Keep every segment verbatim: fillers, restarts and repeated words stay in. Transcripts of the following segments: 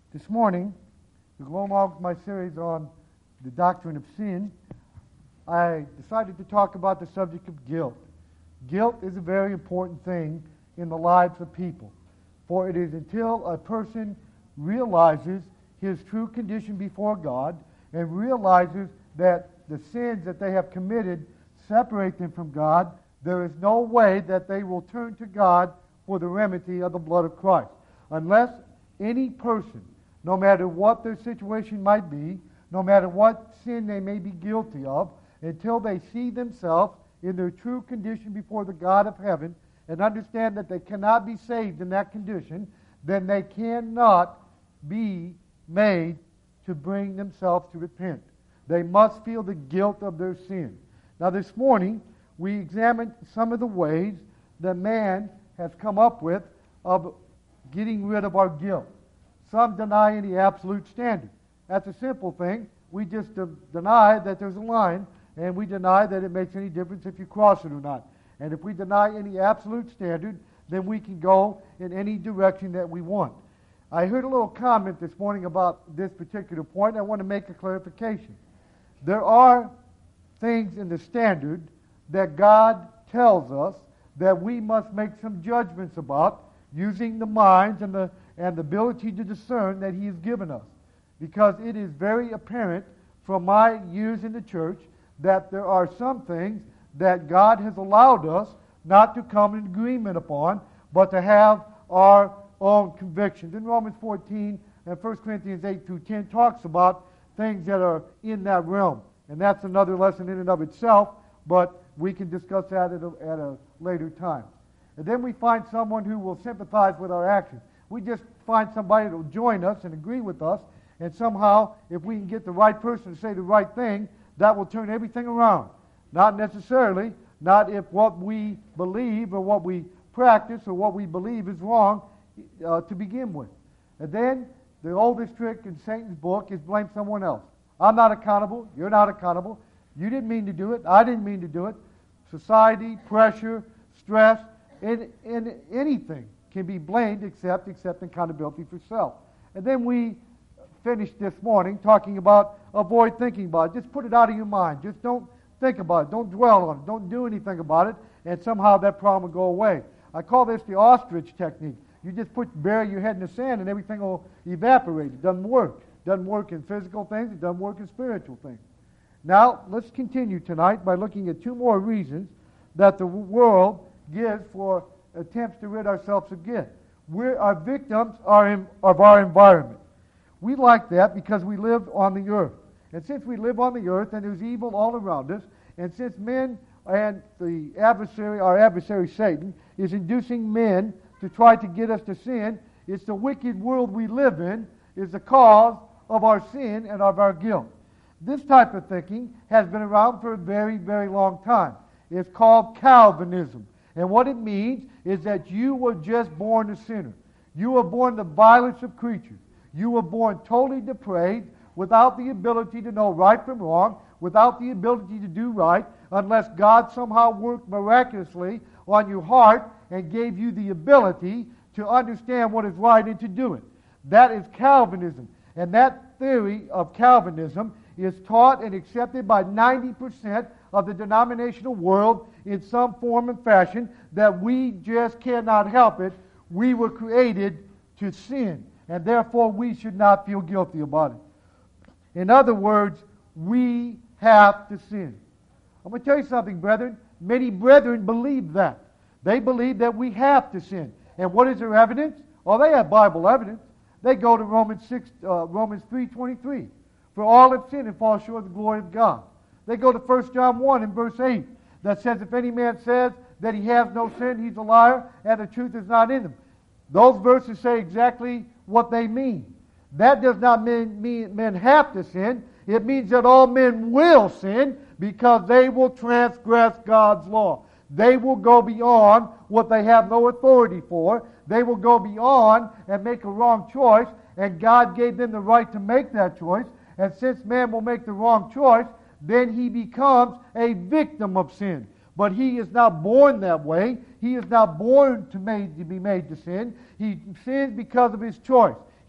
This morning, to go along with my series on the doctrine of sin, I decided to talk about the subject of guilt. Guilt is a very important thing in the lives of people, for it is until a person realizes his true condition before God and realizes that the sins that they have committed separate them from God, there is no way that they will turn to God for the remedy of the blood of Christ. Unless any person, no matter what their situation might be, no matter what sin they may be guilty of, until they see themselves in their true condition before the God of heaven and understand that they cannot be saved in that condition, then they cannot be made to bring themselves to repent. They must feel the guilt of their sin. Now this morning, we examined some of the ways that man has come up with of getting rid of our guilt. Some deny any absolute standard. That's a simple thing. We just uh, deny that there's a line, and we deny that it makes any difference if you cross it or not. And if we deny any absolute standard, then we can go in any direction that we want. I heard a little comment this morning about this particular point. I want to make a clarification. There are things in the standard that God tells us that we must make some judgments about using the minds and the and the ability to discern that He has given us. Because it is very apparent from my years in the church that there are some things that God has allowed us not to come in agreement upon, but to have our own convictions. In Romans fourteen and First Corinthians eight through ten talks about things that are in that realm. And that's another lesson in and of itself, but we can discuss that at a, at a later time. And then we find someone who will sympathize with our actions. We just find somebody that will join us and agree with us, and somehow, if we can get the right person to say the right thing, that will turn everything around. Not necessarily, not if what we believe or what we practice or what we believe is wrong uh, to begin with. And then, the oldest trick in Satan's book is blame someone else. I'm not accountable. You're not accountable. You didn't mean to do it. I didn't mean to do it. Society, pressure, stress, and, and anything can be blamed except accepting accountability for self. And then we finished this morning talking about avoid thinking about it. Just put it out of your mind. Just don't think about it. Don't dwell on it. Don't do anything about it, and somehow that problem will go away. I call this the ostrich technique. You just put bury your head in the sand and everything will evaporate. It doesn't work. It doesn't work in physical things. It doesn't work in spiritual things. Now, let's continue tonight by looking at two more reasons that the world gives for attempts to rid ourselves of guilt. We're, our victims are in, of our environment. We like that because we live on the earth. And since we live on the earth and there's evil all around us, and since men and the adversary, our adversary Satan, is inducing men to try to get us to sin, it's the wicked world we live in is the cause of our sin and of our guilt. This type of thinking has been around for a very, very long time. It's called Calvinism. And what it means is that you were just born a sinner. You were born the vilest of creatures. You were born totally depraved, without the ability to know right from wrong, without the ability to do right, unless God somehow worked miraculously on your heart and gave you the ability to understand what is right and to do it. That is Calvinism. And that theory of Calvinism is taught and accepted by ninety percent of the denominational world in some form and fashion, that we just cannot help it. We were created to sin, and therefore we should not feel guilty about it. In other words, we have to sin. I'm going to tell you something, brethren. Many brethren believe that. They believe that we have to sin. And what is their evidence? Well, they have Bible evidence. They go to Romans six, uh, Romans three twenty-three. For all have sinned and fall short of the glory of God. They go to First John one and verse eight that says, if any man says that he has no sin, he's a liar, and the truth is not in him. Those verses say exactly what they mean. That does not mean, mean men have to sin. It means that all men will sin because they will transgress God's law. They will go beyond what they have no authority for. They will go beyond and make a wrong choice, and God gave them the right to make that choice. And since man will make the wrong choice, then he becomes a victim of sin. But he is not born that way. He is not born to, made, to be made to sin. He sins because of his choice.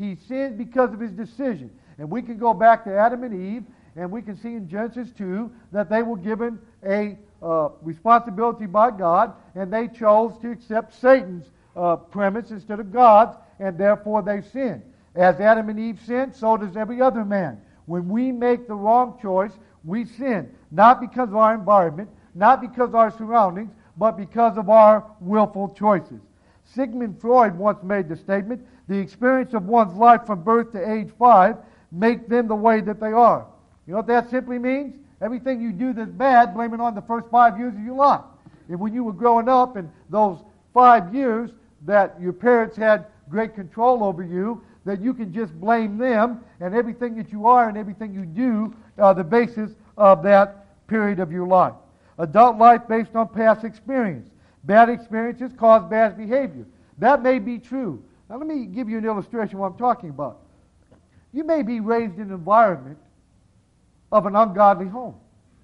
He sinned because of his decision. And we can go back to Adam and Eve, and we can see in Genesis two that they were given a uh, responsibility by God, and they chose to accept Satan's uh, premise instead of God's, and therefore they sinned. As Adam and Eve sinned, so does every other man. When we make the wrong choice, we sin. Not because of our environment, not because of our surroundings, but because of our willful choices. Sigmund Freud once made the statement, the experience of one's life from birth to age five make them the way that they are. You know what that simply means? Everything you do that's bad, blame it on the first five years of your life. And when you were growing up in those five years that your parents had great control over you, that you can just blame them, and everything that you are and everything you do are the basis of that period of your life. Adult life based on past experience. Bad experiences cause bad behavior. That may be true. Now let me give you an illustration of what I'm talking about. You may be raised in an environment of an ungodly home.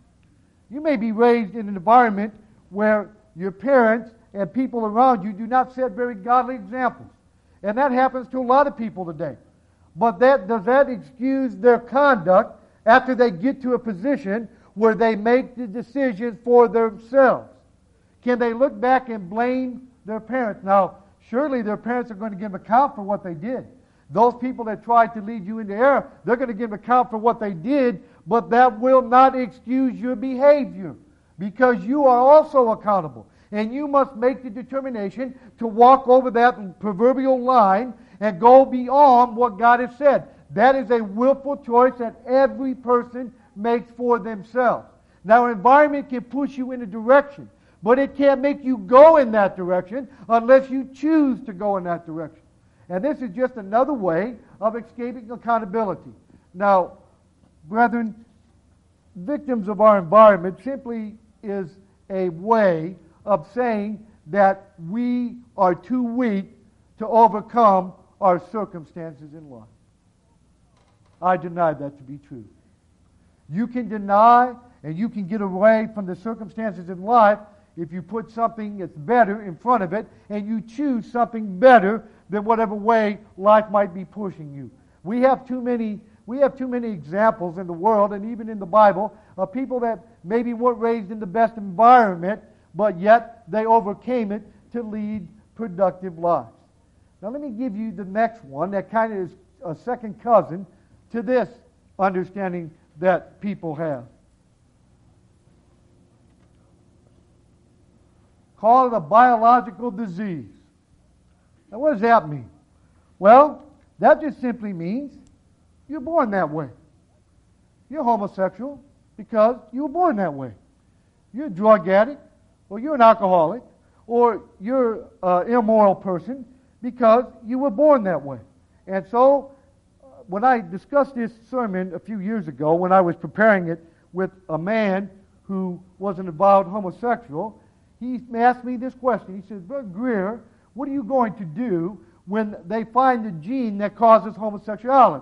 You may be raised in an environment where your parents and people around you do not set very godly examples. And that happens to a lot of people today. But that does that excuse their conduct after they get to a position where they make the decisions for themselves? Can they look back and blame their parents? Now, surely their parents are going to give account for what they did. Those people that tried to lead you into error, they're going to give account for what they did, but that will not excuse your behavior, because you are also accountable. And you must make the determination to walk over that proverbial line and go beyond what God has said. That is a willful choice that every person makes for themselves. Now, environment can push you in a direction, but it can't make you go in that direction unless you choose to go in that direction. And this is just another way of escaping accountability. Now, brethren, victims of our environment simply is a way of saying that we are too weak to overcome our circumstances in life. I deny that to be true. You can deny and you can get away from the circumstances in life if you put something that's better in front of it and you choose something better than whatever way life might be pushing you. We have too many we have too many examples in the world and even in the Bible of people that maybe weren't raised in the best environment, but yet they overcame it to lead productive lives. Now let me give you the next one that kind of is a second cousin to this understanding that people have. Call it a biological disease. Now what does that mean? Well, that just simply means you're born that way. You're homosexual because you were born that way. You're a drug addict, or you're an alcoholic, or you're an immoral person because you were born that way. And so, uh, when I discussed this sermon a few years ago, when I was preparing it with a man who was an avowed homosexual, he asked me this question. He said, Brother Greer, what are you going to do when they find the gene that causes homosexuality?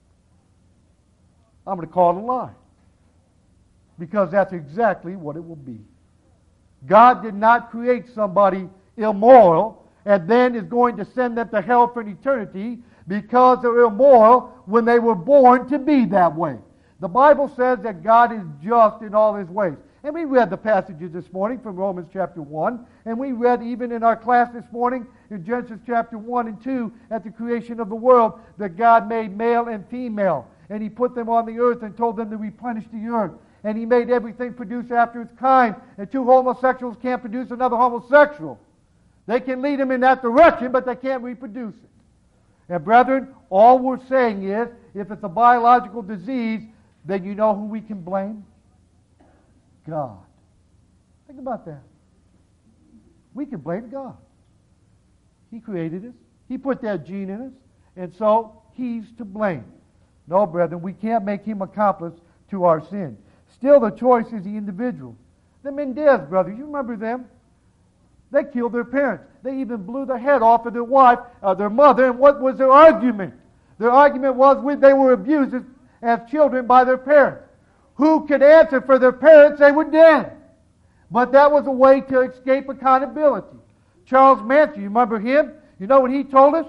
I'm going to call it a lie. Because that's exactly what it will be. God did not create somebody immoral and then is going to send them to hell for an eternity because they're immoral when they were born to be that way. The Bible says that God is just in all His ways. And we read the passages this morning from Romans chapter one, and we read even in our class this morning in Genesis chapter one and two at the creation of the world that God made male and female, and He put them on the earth and told them to replenish the earth. And He made everything produce after its kind. And two homosexuals can't produce another homosexual. They can lead them in that direction, but they can't reproduce it. And brethren, all we're saying is, if it's a biological disease, then you know who we can blame? God. Think about that. We can blame God. He created us. He put that gene in us. And so, He's to blame. No, brethren, we can't make Him accomplice to our sin. Still, the choice is the individual. The Mendez brothers, you remember them? They killed their parents. They even blew the head off of their wife, uh, their mother, and what was their argument? Their argument was when they were abused as, as children by their parents. Who could answer for their parents? They were dead. But that was a way to escape accountability. Charles Manson, you remember him? You know what he told us?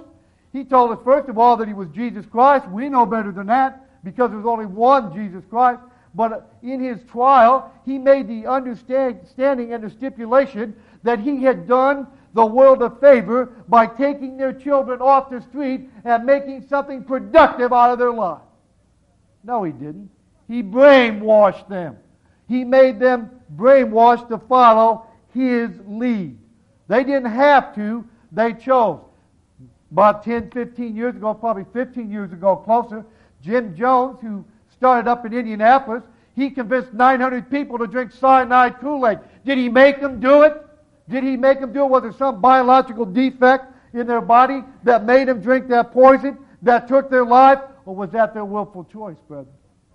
He told us, first of all, that he was Jesus Christ. We know better than that because there's only one Jesus Christ. But in his trial, he made the understanding and the stipulation that he had done the world a favor by taking their children off the street and making something productive out of their lives. No, he didn't. He brainwashed them. He made them brainwashed to follow his lead. They didn't have to. They chose. About ten, fifteen years ago, probably fifteen years ago, closer, Jim Jones, who started up in Indianapolis, he convinced nine hundred people to drink cyanide Kool-Aid. Did he make them do it? Did he make them do it? Was there some biological defect in their body that made them drink that poison, that took their life? Or was that their willful choice, brother?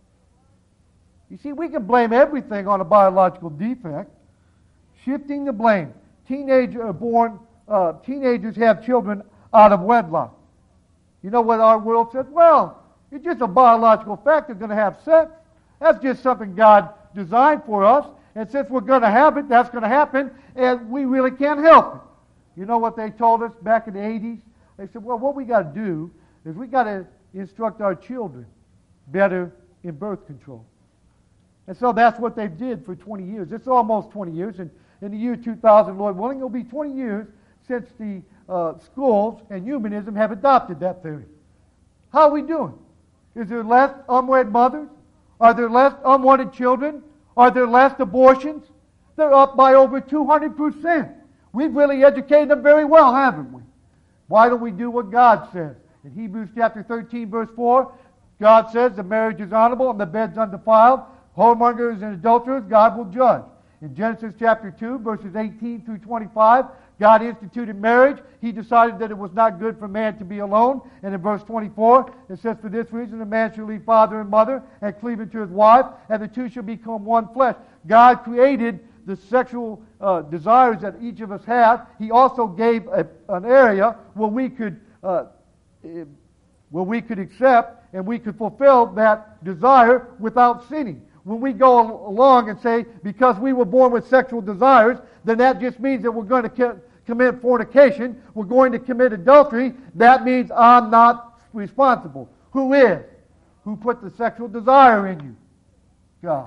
You see, we can blame everything on a biological defect. Shifting the blame. Teenager born, uh, teenagers have children out of wedlock. You know what our world says? Well, it's just a biological fact they're going to have sex. That's just something God designed for us. And since we're going to have it, that's going to happen, and we really can't help it. You know what they told us back in the eighties? They said, well, what we got to do is we got to instruct our children better in birth control. And so that's what they did for twenty years. It's almost twenty years. And in the year two thousand, Lord willing, it'll be twenty years since the uh, schools and humanism have adopted that theory. How are we doing? Is there less unwed mothers? Are there less unwanted children? Are there less abortions? They're up by over two hundred percent. We've really educated them very well, haven't we? Why don't we do what God says? In Hebrews chapter thirteen, verse four, God says the marriage is honorable and the bed's undefiled. Whoremongers and adulterers, God will judge. In Genesis chapter two, verses eighteen through twenty-five, God instituted marriage. He decided that it was not good for man to be alone. And in verse twenty-four, it says, for this reason a man shall leave father and mother and cleave unto his wife, and the two shall become one flesh. God created the sexual uh, desires that each of us have. He also gave a, an area where we could uh, where we could accept and we could fulfill that desire without sinning. When we go along and say, because we were born with sexual desires, then that just means that we're going to co- commit fornication, we're going to commit adultery. That means I'm not responsible. Who is? Who put the sexual desire in you? God.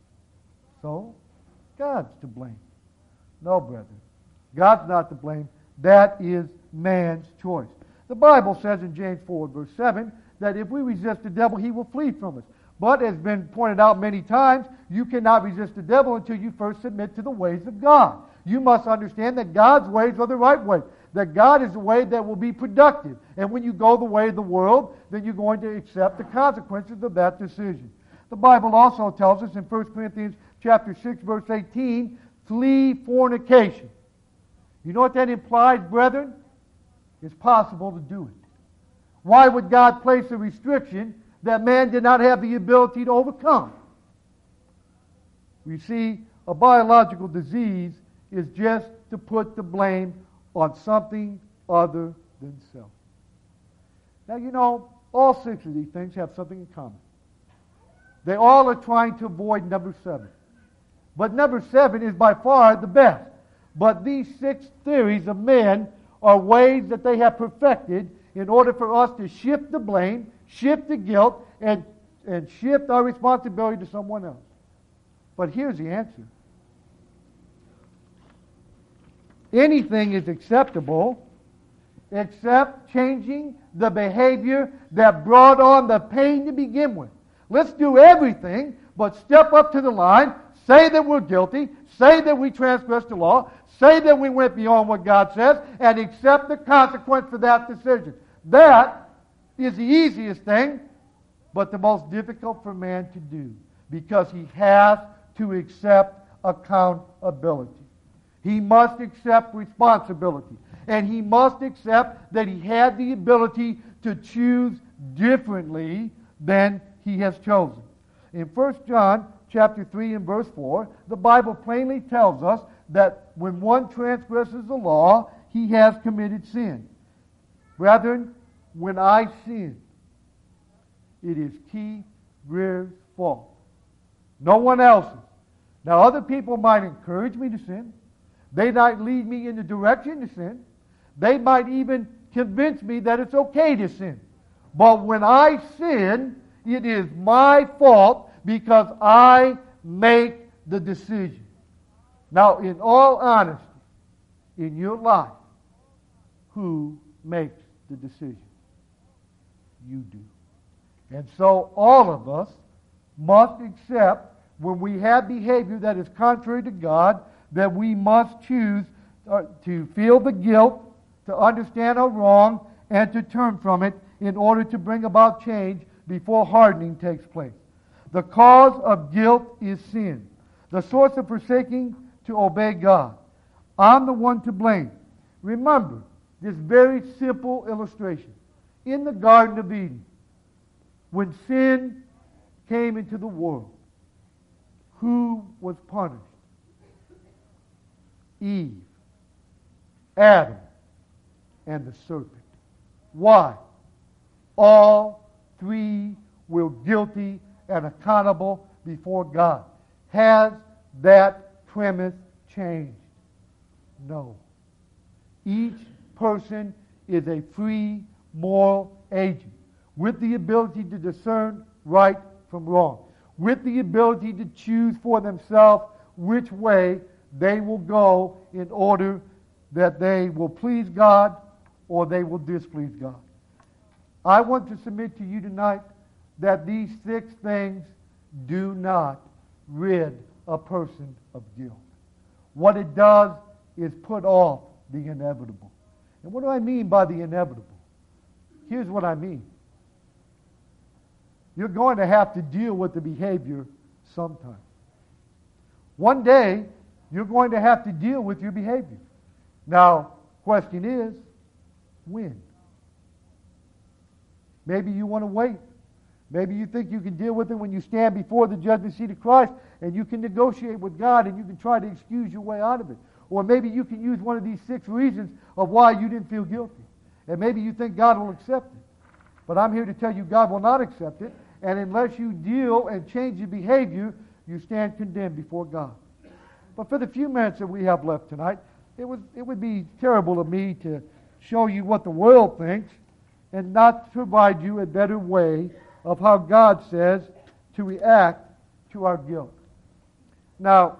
So, God's to blame. No, brethren. God's not to blame. That is man's choice. The Bible says in James four, verse seven, that if we resist the devil, he will flee from us. But, as has been pointed out many times, you cannot resist the devil until you first submit to the ways of God. You must understand that God's ways are the right ways. That God is the way that will be productive. And when you go the way of the world, then you're going to accept the consequences of that decision. The Bible also tells us in First Corinthians chapter six, verse eighteen, flee fornication. You know what that implies, brethren? It's possible to do it. Why would God place a restriction that man did not have the ability to overcome? You see, a biological disease is just to put the blame on something other than self. Now, you know, all six of these things have something in common. They all are trying to avoid number seven. But number seven is by far the best. But these six theories of men are ways that they have perfected in order for us to shift the blame, shift the guilt, and, and shift our responsibility to someone else. But here's the answer. Anything is acceptable except changing the behavior that brought on the pain to begin with. Let's do everything but step up to the line, say that we're guilty, say that we transgressed the law, say that we went beyond what God says, and accept the consequence for that decision. That is the easiest thing, but the most difficult for man to do, because he has to accept accountability. He must accept responsibility. And he must accept that he had the ability to choose differently than he has chosen. In First John chapter three and verse four, the Bible plainly tells us that when one transgresses the law, he has committed sin. Brethren, when I sin, it is Keith Greer's fault. No one else's. Now, other people might encourage me to sin. They might lead me in the direction to sin. They might even convince me that it's okay to sin. But when I sin, it is my fault because I make the decision. Now, in all honesty, in your life, who makes the decision? You do. And so all of us must accept when we have behavior that is contrary to God, that we must choose uh, to feel the guilt, to understand our wrong, and to turn from it in order to bring about change before hardening takes place. The cause of guilt is sin, the source of forsaking to obey God. I'm the one to blame. Remember this very simple illustration. In the Garden of Eden, when sin came into the world, who was punished? Eve, Adam, and the serpent. Why? All three were guilty and accountable before God. Has that premise changed? No. Each person is a free moral agent with the ability to discern right from wrong, with the ability to choose for themselves which way they will go in order that they will please God or they will displease God. I want to submit to you tonight that these six things do not rid a person of guilt. What it does is put off the inevitable. And what do I mean by the inevitable? Here's what I mean. You're going to have to deal with the behavior sometime. One day, you're going to have to deal with your behavior. Now, question is, when? Maybe you want to wait. Maybe you think you can deal with it when you stand before the judgment seat of Christ and you can negotiate with God and you can try to excuse your way out of it. Or maybe you can use one of these six reasons of why you didn't feel guilty. And maybe you think God will accept it. But I'm here to tell you God will not accept it. And unless you deal and change your behavior, you stand condemned before God. But for the few minutes that we have left tonight, it would, it would be terrible of me to show you what the world thinks and not provide you a better way of how God says to react to our guilt. Now,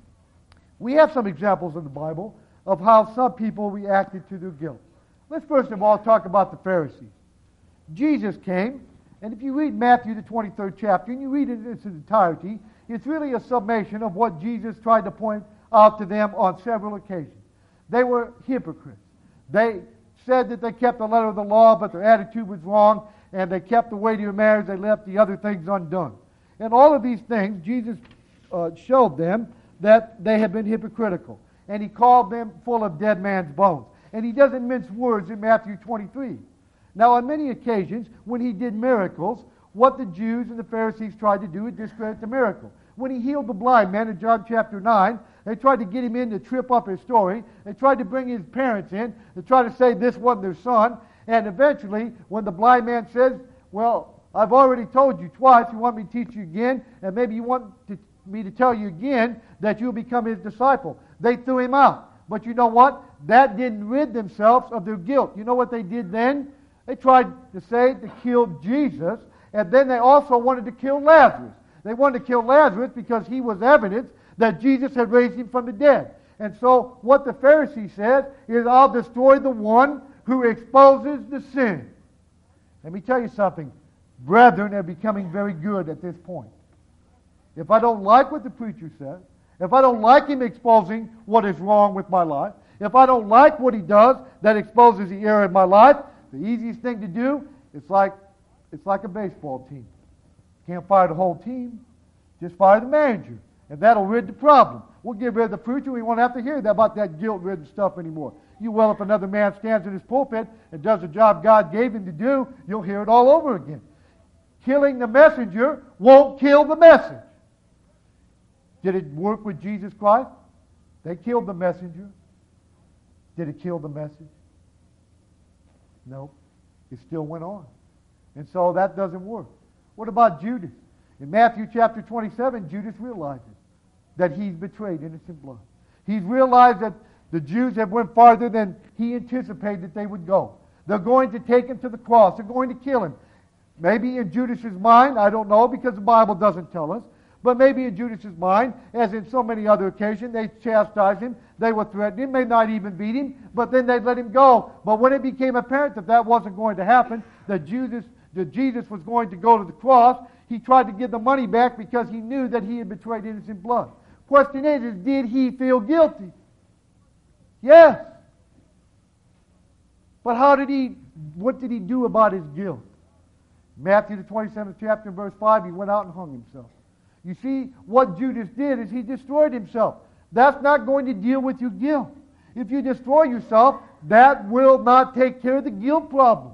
we have some examples in the Bible of how some people reacted to their guilt. Let's first of all talk about the Pharisees. Jesus came, and if you read Matthew, the twenty-third chapter, and you read it in its entirety, it's really a summation of what Jesus tried to point out to them on several occasions. They were hypocrites. They said that they kept the letter of the law, but their attitude was wrong, and they kept the weightier matters, they left the other things undone. And all of these things, Jesus uh, showed them that they had been hypocritical. And he called them full of dead man's bones. And he doesn't mince words in Matthew twenty-three. Now, on many occasions, when he did miracles, what the Jews and the Pharisees tried to do is discredit the miracle. When he healed the blind man in John chapter nine, they tried to get him in to trip up his story. They tried to bring his parents in. They tried to say this wasn't their son. And eventually, when the blind man says, well, I've already told you twice, you want me to teach you again, and maybe you want to, me to tell you again that you'll become his disciple. They threw him out. But you know what? That didn't rid themselves of their guilt. You know what they did then? They tried to say to kill Jesus, and then they also wanted to kill Lazarus. They wanted to kill Lazarus because he was evidence that Jesus had raised him from the dead. And so what the Pharisee said is, I'll destroy the one who exposes the sin. Let me tell you something. Brethren are becoming very good at this point. If I don't like what the preacher says, if I don't like him exposing what is wrong with my life, if I don't like what he does that exposes the error in my life, the easiest thing to do is like it's like a baseball team. Can't fire the whole team, just fire the manager, and that'll rid the problem. We'll get rid of the preacher. We won't have to hear about that guilt-ridden stuff anymore. You well, if another man stands in his pulpit and does the job God gave him to do, you'll hear it all over again. Killing the messenger won't kill the message. Did it work with Jesus Christ? They killed the messenger. Did it kill the message? No. It still went on. And so that doesn't work. What about Judas? In Matthew chapter twenty-seven, Judas realizes that he's betrayed innocent blood. He's realized that the Jews have went farther than he anticipated that they would go. They're going to take him to the cross. They're going to kill him. Maybe in Judas's mind, I don't know because the Bible doesn't tell us, but maybe in Judas's mind, as in so many other occasions, they chastised him, they would threaten him, may not even beat him, but then they'd let him go. But when it became apparent that that wasn't going to happen, that Judas, that Jesus was going to go to the cross, he tried to give the money back because he knew that he had betrayed innocent blood. Question is, is did he feel guilty? Yes. But how did he, what did he do about his guilt? Matthew the twenty-seventh chapter, verse five, he went out and hung himself. You see, what Judas did is he destroyed himself. That's not going to deal with your guilt. If you destroy yourself, that will not take care of the guilt problem.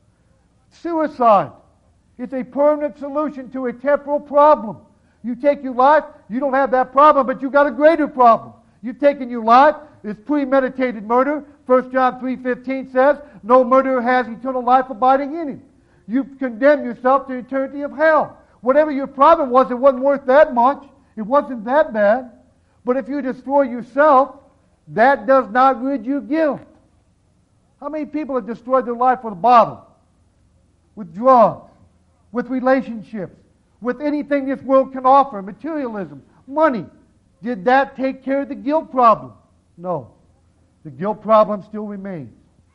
Suicide. It's a permanent solution to a temporal problem. You take your life, you don't have that problem, but you've got a greater problem. You've taken your life, it's premeditated murder. First John three fifteen says, no murderer has eternal life abiding in him. You've condemned yourself to eternity of hell. Whatever your problem was, it wasn't worth that much. It wasn't that bad. But if you destroy yourself, that does not rid you of guilt. How many people have destroyed their life with a bottle, with drugs, with relationships, with anything this world can offer, materialism, money? Did that take care of the guilt problem? No. The guilt problem still remains.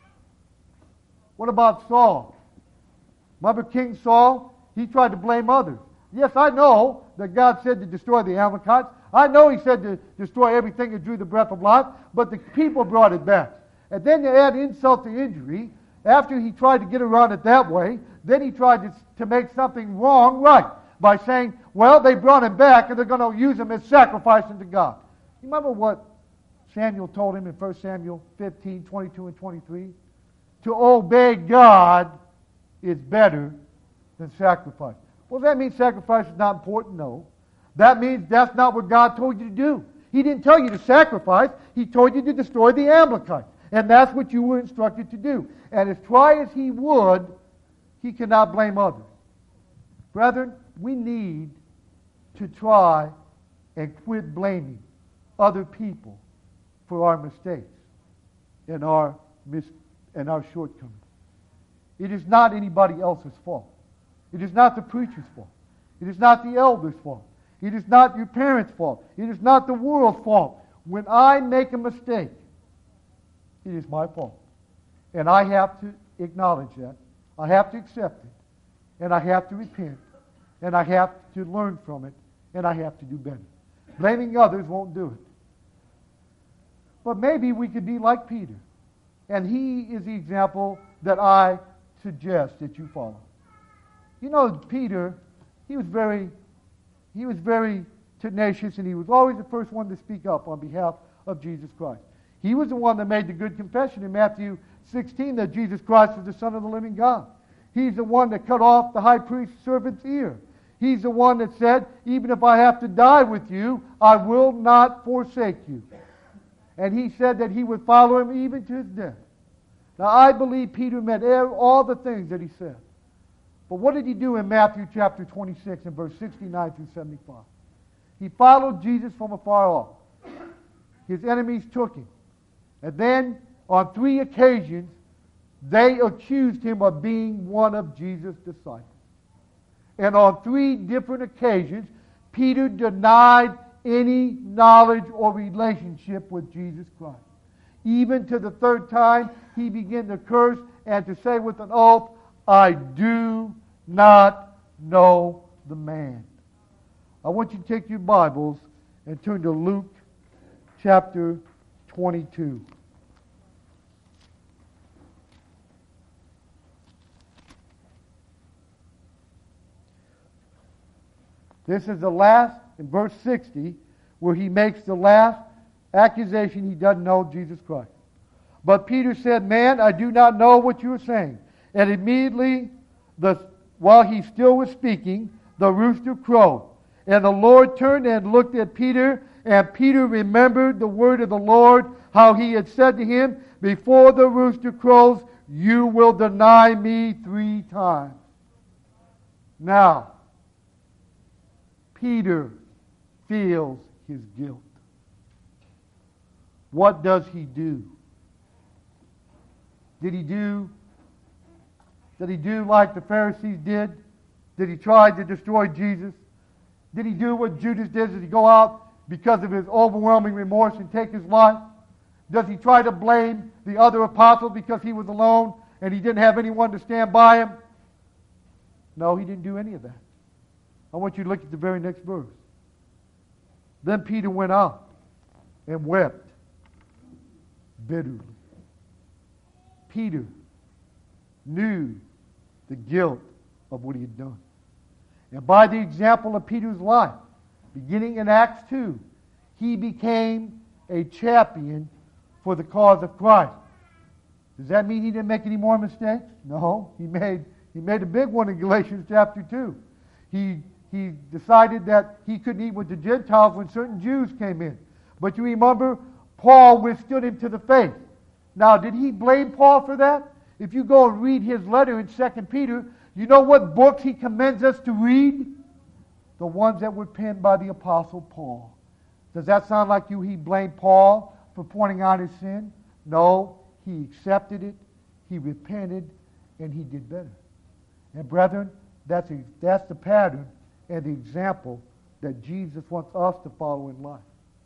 What about Saul? Remember King Saul? He tried to blame others. Yes, I know that God said to destroy the Amalekites. I know he said to destroy everything that drew the breath of life, but the people brought it back. And then to add insult to injury, after he tried to get around it that way, then he tried to, to make something wrong right by saying, well, they brought him back and they're going to use him as sacrifice unto God. You remember what Samuel told him in First Samuel fifteen, twenty-two and twenty-three? To obey God is better than sacrifice. Well, that means sacrifice is not important? No. That means that's not what God told you to do. He didn't tell you to sacrifice. He told you to destroy the Amalekites. And that's what you were instructed to do. And as try as he would, he cannot blame others. Brethren, we need to try and quit blaming other people for our mistakes and our, mis- and our shortcomings. It is not anybody else's fault. It is not the preacher's fault. It is not the elder's fault. It is not your parents' fault. It is not the world's fault. When I make a mistake, it is my fault. And I have to acknowledge that. I have to accept it. And I have to repent. And I have to learn from it. And I have to do better. Blaming others won't do it. But maybe we could be like Peter. And he is the example that I suggest that you follow. You know, Peter, he was very, he was very tenacious, and he was always the first one to speak up on behalf of Jesus Christ. He was the one that made the good confession in Matthew sixteen that Jesus Christ was the Son of the living God. He's the one that cut off the high priest's servant's ear. He's the one that said, even if I have to die with you, I will not forsake you. And he said that he would follow him even to his death. Now, I believe Peter meant all the things that he said. But what did he do in Matthew chapter twenty-six and verse sixty-nine through seventy-five? He followed Jesus from afar off. His enemies took him. And then, on three occasions, they accused him of being one of Jesus' disciples. And on three different occasions, Peter denied any knowledge or relationship with Jesus Christ. Even to the third time, he began to curse and to say with an oath, I do not know the man. I want you to take your Bibles and turn to Luke chapter twenty-two. This is the last, in verse sixty, where he makes the last accusation he doesn't know Jesus Christ. But Peter said, Man, I do not know what you are saying. And immediately, the, while he still was speaking, the rooster crowed. And the Lord turned and looked at Peter, and Peter remembered the word of the Lord, how he had said to him, Before the rooster crows, you will deny me three times. Now, Peter feels his guilt. What does he do? Did he do Did he do like the Pharisees did? Did he try to destroy Jesus? Did he do what Judas did? Did he go out because of his overwhelming remorse and take his life? Does he try to blame the other apostles because he was alone and he didn't have anyone to stand by him? No, he didn't do any of that. I want you to look at the very next verse. Then Peter went out and wept bitterly. Peter knew the guilt of what he had done. And by the example of Peter's life, beginning in Acts two, he became a champion for the cause of Christ. Does that mean he didn't make any more mistakes? No, he made he made a big one in Galatians chapter two. He he decided that he couldn't eat with the Gentiles when certain Jews came in. But you remember, Paul withstood him to the face. Now, did he blame Paul for that? If you go and read his letter in Second Peter, you know what books he commends us to read? The ones that were penned by the Apostle Paul. Does that sound like you? He blamed Paul for pointing out his sin? No, he accepted it, he repented, and he did better. And brethren, that's, a, that's the pattern and the example that Jesus wants us to follow in life.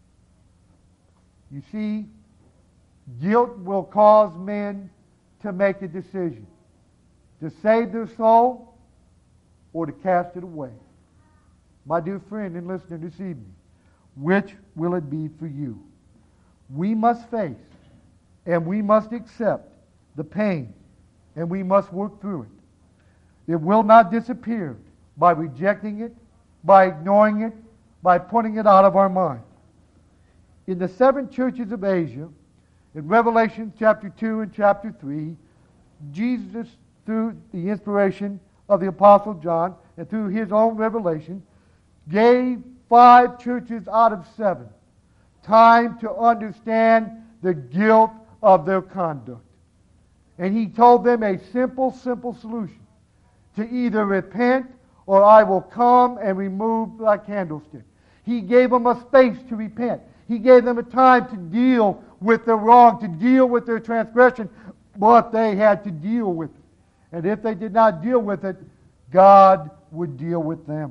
You see, guilt will cause men to make a decision, to save their soul or to cast it away. My dear friend and listener this evening, which will it be for you? We must face and we must accept the pain and we must work through it. It will not disappear by rejecting it, by ignoring it, by putting it out of our mind. In the seven churches of Asia, in Revelation chapter two and chapter three, Jesus, through the inspiration of the Apostle John and through his own revelation, gave five churches out of seven time to understand the guilt of their conduct. And he told them a simple, simple solution. To either repent or I will come and remove thy candlestick. He gave them a space to repent. He gave them a time to deal with their wrong, to deal with their transgression, but they had to deal with it. And if they did not deal with it, God would deal with them.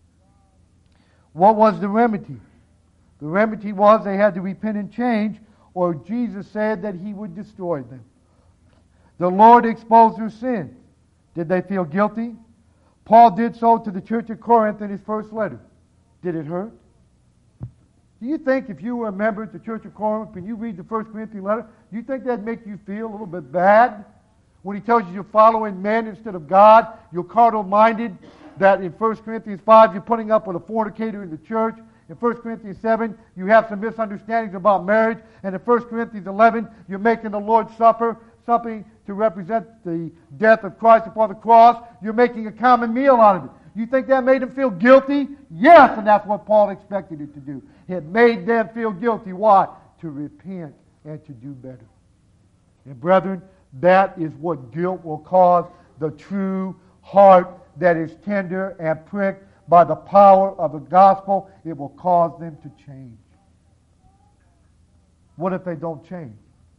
What was the remedy? The remedy was they had to repent and change, or Jesus said that he would destroy them. The Lord exposed their sins. Did they feel guilty? Paul did so to the church of Corinth in his first letter. Did it hurt? Do you think if you were a member of the church of Corinth and you read the First Corinthians letter, do you think that'd make you feel a little bit bad? When he tells you you're following men instead of God, you're carnal-minded, that in First Corinthians five you're putting up with a fornicator in the church. In First Corinthians seven, you have some misunderstandings about marriage. And in First Corinthians eleven, you're making the Lord's Supper something to represent the death of Christ upon the cross. You're making a common meal out of it. You think that made them feel guilty? Yes, and that's what Paul expected it to do. It made them feel guilty. Why? To repent and to do better. And brethren, that is what guilt will cause the true heart that is tender and pricked by the power of the gospel. It will cause them to change. What if they don't change?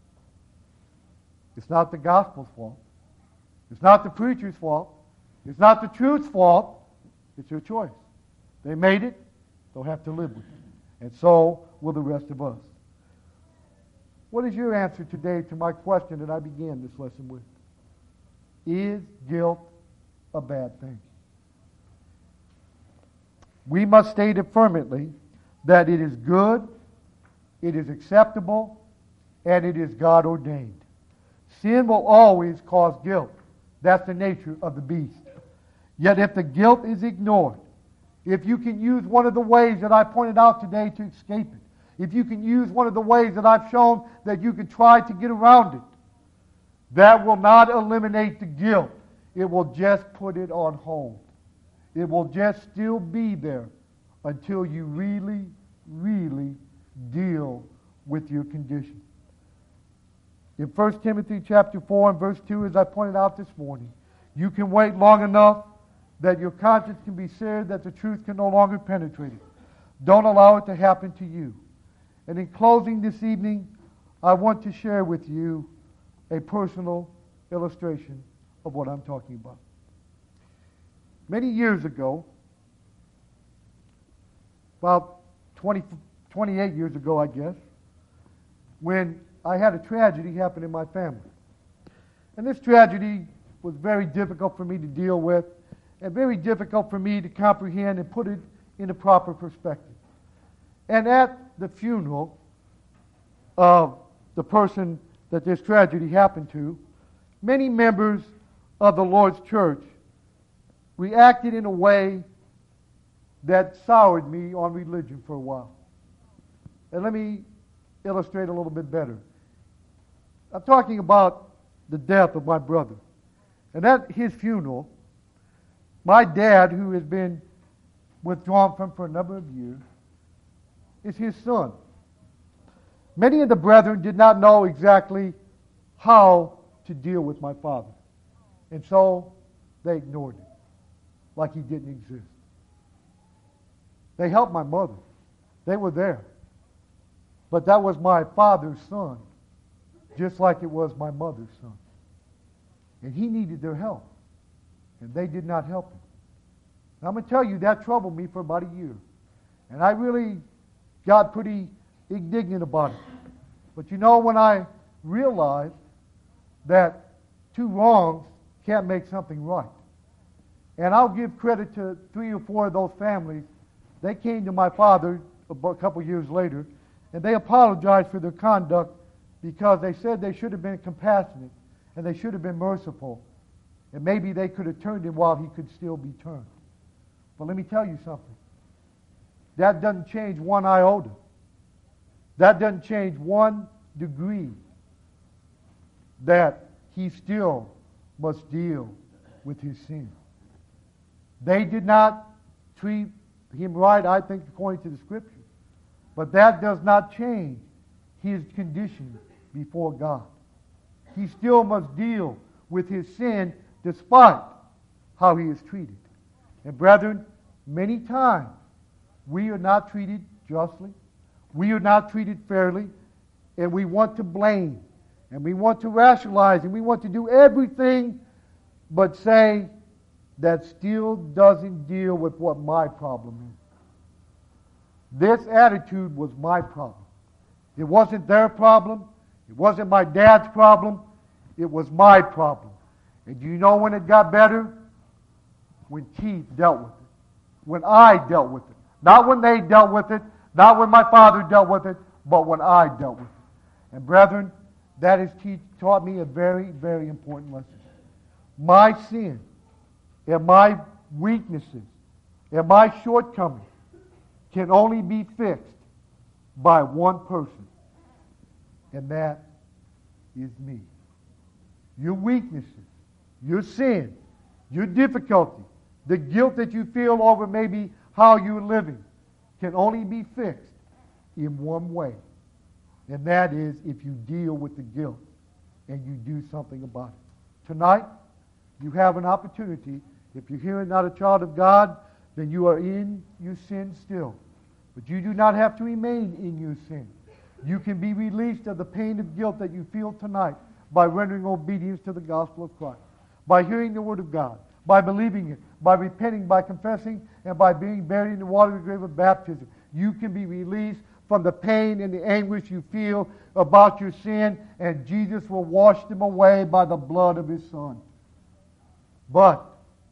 It's not the gospel's fault. It's not the preacher's fault. It's not the truth's fault. It's their choice. They made it. They'll have to live with it. And so will the rest of us. What is your answer today to my question that I began this lesson with? Is guilt a bad thing? We must state affirmatively that it is good, it is acceptable, and it is God ordained. Sin will always cause guilt. That's the nature of the beast. Yet if the guilt is ignored, if you can use one of the ways that I pointed out today to escape it, if you can use one of the ways that I've shown that you can try to get around it, that will not eliminate the guilt. It will just put it on hold. It will just still be there until you really, really deal with your condition. In First Timothy chapter four and verse two, as I pointed out this morning, you can wait long enough that your conscience can be seared, that the truth can no longer penetrate it. Don't allow it to happen to you. And in closing this evening, I want to share with you a personal illustration of what I'm talking about. Many years ago, about twenty, twenty-eight years ago, I guess, when I had a tragedy happen in my family. And this tragedy was very difficult for me to deal with and very difficult for me to comprehend and put it in a proper perspective. And at the funeral of the person that this tragedy happened to, many members of the Lord's church reacted in a way that soured me on religion for a while. And let me illustrate a little bit better. I'm talking about the death of my brother. And at his funeral, my dad, who has been withdrawn from for a number of years, is his son. Many of the brethren did not know exactly how to deal with my father. And so they ignored him, like he didn't exist. They helped my mother. They were there. But that was my father's son, just like it was my mother's son. And he needed their help. And they did not help him. And I'm going to tell you, that troubled me for about a year. And I really got pretty indignant about it. But you know, when I realized that two wrongs can't make something right. And I'll give credit to three or four of those families. They came to my father a couple years later, and they apologized for their conduct because they said they should have been compassionate and they should have been merciful. And maybe they could have turned him while he could still be turned. But let me tell you something. That doesn't change one iota. That doesn't change one degree that he still must deal with his sin. They did not treat him right, I think, according to the Scripture. But that does not change his condition before God. He still must deal with his sin despite how he is treated. And brethren, many times we are not treated justly. We are not treated fairly. And we want to blame. And we want to rationalize. And we want to do everything but say that still doesn't deal with what my problem is. This attitude was my problem. It wasn't their problem. It wasn't my dad's problem. It was my problem. And do you know when it got better? When Keith dealt with it. When I dealt with it. Not when they dealt with it. Not when my father dealt with it. But when I dealt with it. And brethren, that has te- taught me a very, very important lesson. My sin and my weaknesses and my shortcomings can only be fixed by one person. And that is me. Your weaknesses, your sin, your difficulty, the guilt that you feel over maybe how you're living can only be fixed in one way. And that is if you deal with the guilt and you do something about it. Tonight, you have an opportunity. If you're here and not a child of God, then you are in your sin still. But you do not have to remain in your sin. You can be released of the pain of guilt that you feel tonight by rendering obedience to the gospel of Christ, by hearing the word of God, by believing it, by repenting, by confessing, and by being buried in the water of the grave of baptism. You can be released from the pain and the anguish you feel about your sin, and Jesus will wash them away by the blood of his Son. But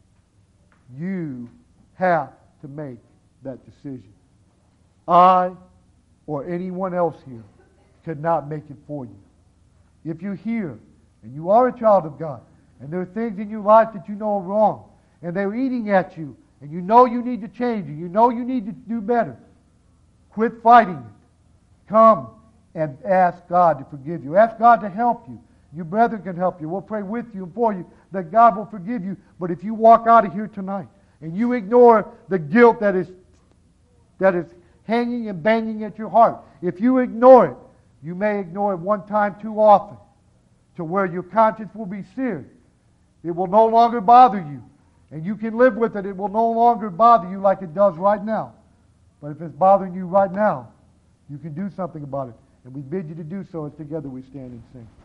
you have to make that decision. I or anyone else here could not make it for you. If you're here and you are a child of God and there are things in your life that you know are wrong and they're eating at you and you know you need to change and you know you need to do better, quit fighting it. Come and ask God to forgive you. Ask God to help you. Your brethren can help you. We'll pray with you and for you that God will forgive you. But if you walk out of here tonight and you ignore the guilt that is that is hanging and banging at your heart, if you ignore it, you may ignore it one time too often to where your conscience will be seared. It will no longer bother you. And you can live with it. It will no longer bother you like it does right now. But if it's bothering you right now, you can do something about it. And we bid you to do so as together we stand and sing.